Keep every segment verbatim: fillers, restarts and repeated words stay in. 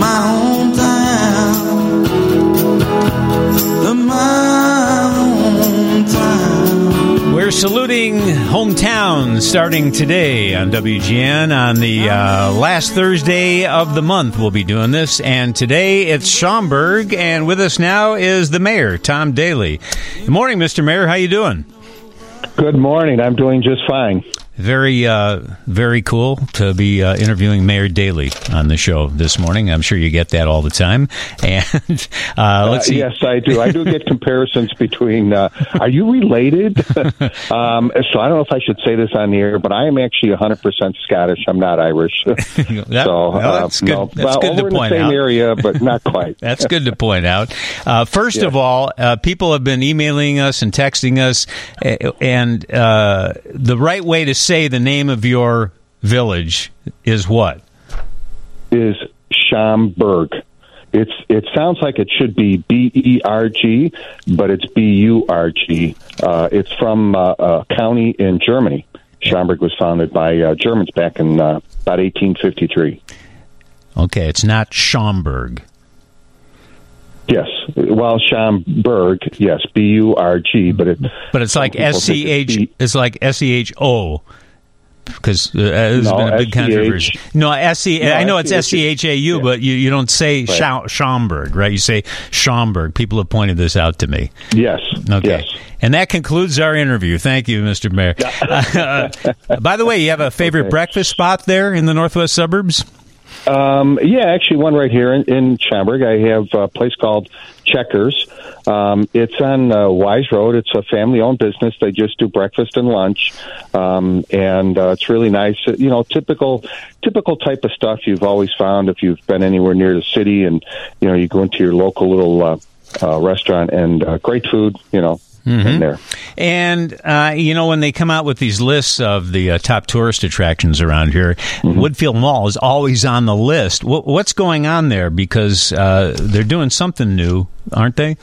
my hometown, my hometown. We're saluting hometown starting today on W G N on the uh, last Thursday of the month. We'll be doing this, and today it's Schaumburg, and with us now is the mayor, Tom Daly. Good morning, Mister Mayor. How you doing? Good morning. I'm doing just fine. Very, uh, very cool to be uh, interviewing Mayor Daly on the show this morning. I'm sure you get that all the time. And uh, let's see. Uh, yes, I do. I do get comparisons between. Uh, are you related? um, so I don't know if I should say this on the air, but I am actually one hundred percent Scottish. I'm not Irish. that, so well, that's uh, good. No, That's well, good over to in point the same out. area, but not quite. That's good to point out. Uh, first yeah. of all, uh, people have been emailing us and texting us, and uh, the right way to say the name of your village is what? Is Schaumburg. It's it sounds like it should be B E R G, but it's B U R G. Uh, it's from uh, a county in Germany. Schaumburg was founded by uh, Germans back in uh, about eighteen fifty-three. Okay, it's not Schaumburg. Yes, well, Schaumburg, yes, B U R G, but it. But it's like S C H. It's like S C H O. Because uh, there's no, been a big S C H controversy. No, S C. No, I know it's S C S C H A U, yeah. but you, you don't say right. Scha- Schaumburg, right? You say Schaumburg. People have pointed this out to me. Yes. Okay. Yes. And that concludes our interview. Thank you, Mister Mayor. uh, by the way, you have a favorite okay. breakfast spot there in the northwest suburbs? Um, yeah, actually one right here in, in Schaumburg. I have a place called Checkers. Um, it's on uh, Wise Road. It's a family-owned business. They just do breakfast and lunch, um, and uh, it's really nice. You know, typical typical type of stuff you've always found if you've been anywhere near the city, and you know, you go into your local little uh, uh, restaurant, and uh, great food. You know. Mm-hmm. In there. And, uh, you know, when they come out with these lists of the uh, top tourist attractions around here, mm-hmm. Woodfield Mall is always on the list. W- what's going on there? Because uh, they're doing something new, aren't they?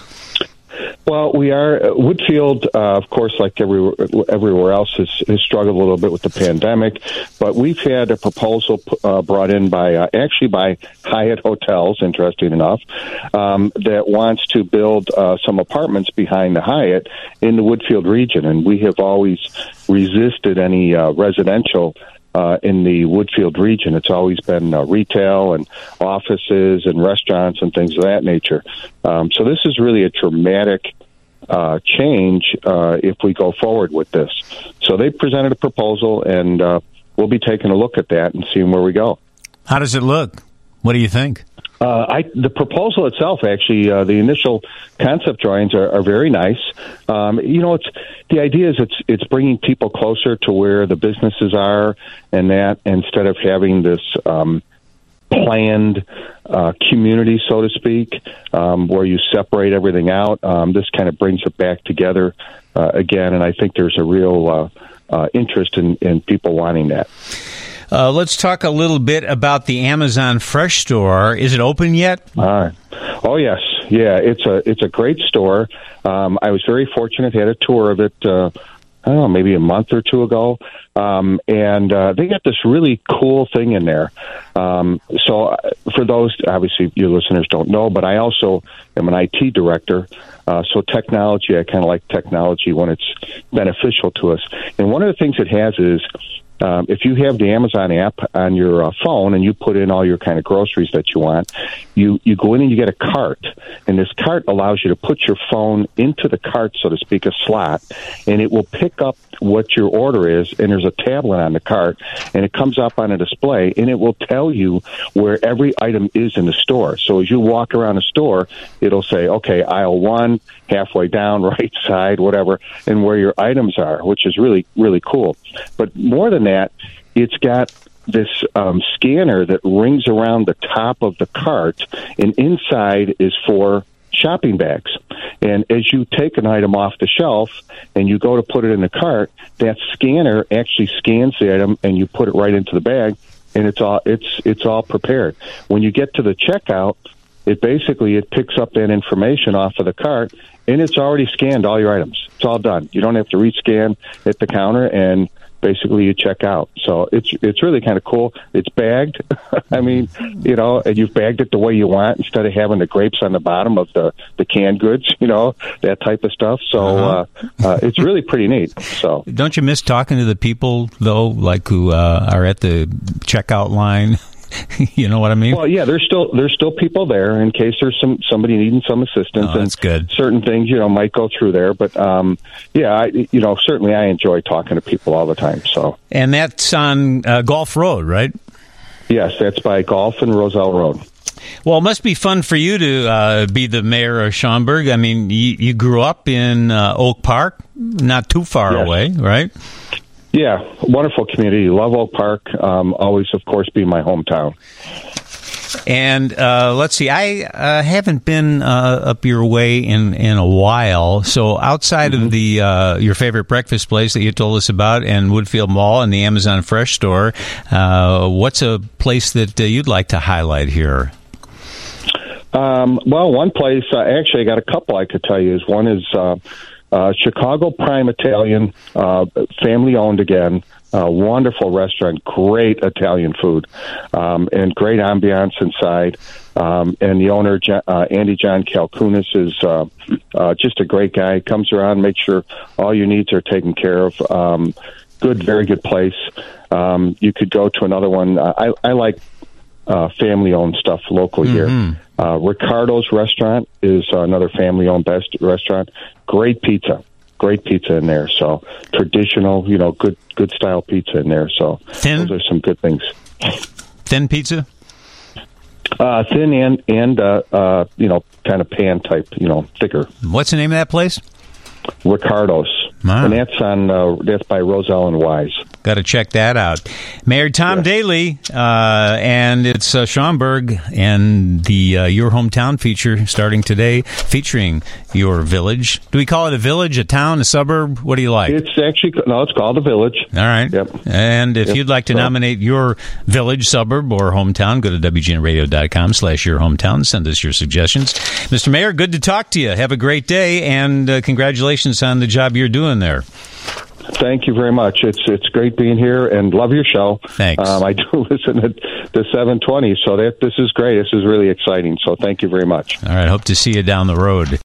Well, we are. Uh, Woodfield, uh, of course, like every, everywhere else, has, has struggled a little bit with the pandemic. But we've had a proposal uh, brought in by, uh, actually by Hyatt Hotels, interesting enough, um, that wants to build uh, some apartments behind the Hyatt in the Woodfield region. And we have always resisted any uh, residential Uh, in the Woodfield region. It's always been uh, retail and offices and restaurants and things of that nature. Um, so this is really a dramatic uh, change uh, if we go forward with this. So they presented a proposal, and uh, we'll be taking a look at that and seeing where we go. How does it look? What do you think? Uh, I, the proposal itself, actually, uh, the initial concept drawings are, are very nice. Um, you know, it's the idea is it's it's bringing people closer to where the businesses are, and that instead of having this um, planned uh, community, so to speak, um, where you separate everything out. Um, this kind of brings it back together uh, again, and I think there's a real uh, uh, interest in, in people wanting that. Uh, let's talk a little bit about the Amazon Fresh store. Is it open yet? All right. Oh, yes. Yeah, it's a it's a great store. Um, I was very fortunate, had a tour of it, uh, I don't know, maybe a month or two ago. Um, and uh, they got this really cool thing in there. Um, so for those, obviously, your listeners don't know, but I also am an I T director. Uh, so technology, I kind of like technology when it's beneficial to us. And one of the things it has is, Um, if you have the Amazon app on your uh, phone and you put in all your kind of groceries that you want, you, you go in and you get a cart. And this cart allows you to put your phone into the cart, so to speak, a slot, and it will pick up what your order is, and there's a tablet on the cart, and it comes up on a display, and it will tell you where every item is in the store. So as you walk around the store, it'll say, okay, aisle one, halfway down, right side, whatever, and where your items are, which is really, really cool. But more than that, it's got this um, scanner that rings around the top of the cart, and inside is for shopping bags. And as you take an item off the shelf and you go to put it in the cart, that scanner actually scans the item and you put it right into the bag, and it's all it's it's all prepared. When you get to the checkout, it basically it picks up that information off of the cart, and it's already scanned all your items. It's all done. You don't have to rescan at the counter, and basically you check out. So it's it's really kind of cool. It's bagged. I mean, you know, and you've bagged it the way you want instead of having the grapes on the bottom of the, the canned goods, you know, that type of stuff. So uh-huh. uh, uh, it's really pretty neat. So don't you miss talking to the people, though, like who uh, are at the checkout line? You know what I mean? Well, yeah, there's still there's still people there in case there's some somebody needing some assistance. Oh, that's and good. Certain things, you know, might go through there, but um, yeah, I, you know, certainly I enjoy talking to people all the time. So, and that's on uh, Golf Road, right? Yes, that's by Golf and Roselle Road. Well, it must be fun for you to uh, be the mayor of Schaumburg. I mean, you, you grew up in uh, Oak Park, not too far yes. away, right? Yeah, wonderful community. Love Oak Park. Um, always, of course, be my hometown. And uh, let's see, I uh, haven't been uh, up your way in, in a while. So outside mm-hmm. of the uh, your favorite breakfast place that you told us about, and Woodfield Mall and the Amazon Fresh store, uh, what's a place that uh, you'd like to highlight here? Um, well, one place, uh, actually, I got a couple I could tell you. Is one is uh, uh, Chicago Prime Italian, uh, family owned again. Uh, wonderful restaurant, great Italian food, um, and great ambiance inside. Um, and the owner, uh, Andy John Kalkunis, is uh, uh, just a great guy. Comes around, makes sure all your needs are taken care of. Um, good, very good place. Um, you could go to another one. Uh, I, I like uh, family-owned stuff local mm-hmm. here. Uh, Ricardo's Restaurant is uh, another family-owned best restaurant. Great pizza. Great pizza in there. So traditional, you know, good good style pizza in there. So thin? Those are some good things. Thin pizza? Uh, thin and, and uh, uh, you know, kind of pan type, you know, thicker. What's the name of that place? Ricardo's. Wow. And that's on uh, that's by Roselle and Wise. Got to check that out. Mayor Tom yeah. Daly, uh, and it's uh, Schaumburg and the uh, Your Hometown feature starting today, featuring your village. Do we call it a village, a town, a suburb? What do you like? It's actually, no, it's called a village. All right. Yep. And if yep. you'd like to so. nominate your village, suburb, or hometown, go to W G N radio dot com slash your hometown. Send us your suggestions. Mister Mayor, good to talk to you. Have a great day, and uh, congratulations on the job you're doing there. Thank you very much. It's it's great being here and love your show. Thanks. Um, I do listen to the seven twenty, so that this is great. This is really exciting. So thank you very much. All right. Hope to see you down the road.